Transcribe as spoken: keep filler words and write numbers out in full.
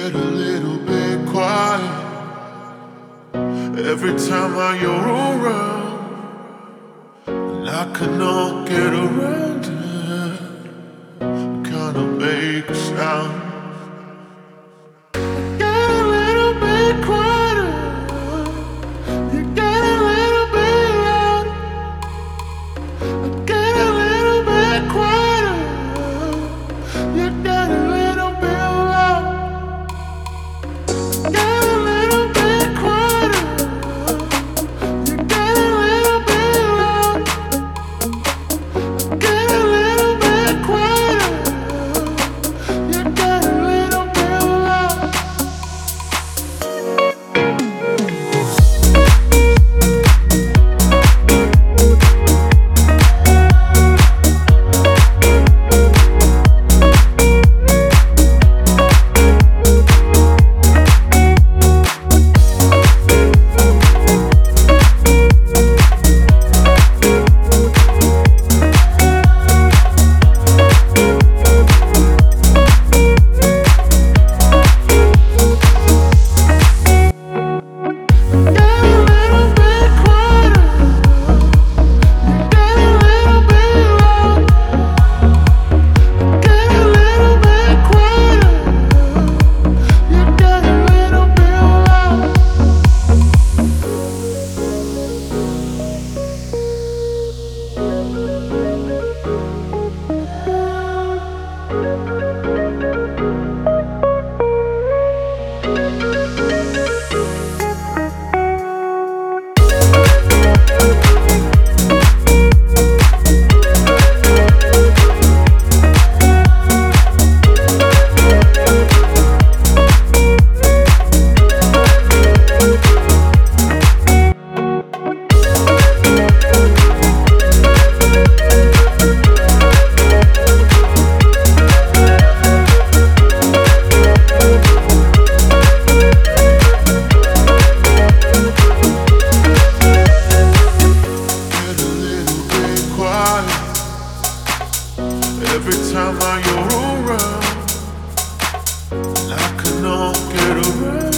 Get a little bit quiet every time I you're around, and I cannot get around it. I kinda make a sound. Get a little bit quieter. You get a little bit loud. Get a little bit quieter. You get a little bit loud. Get a little bit quieter. You get a little bit loud. Get a little bit quieter. You get a little bit loud. Every time I you're around, and I cannot get around.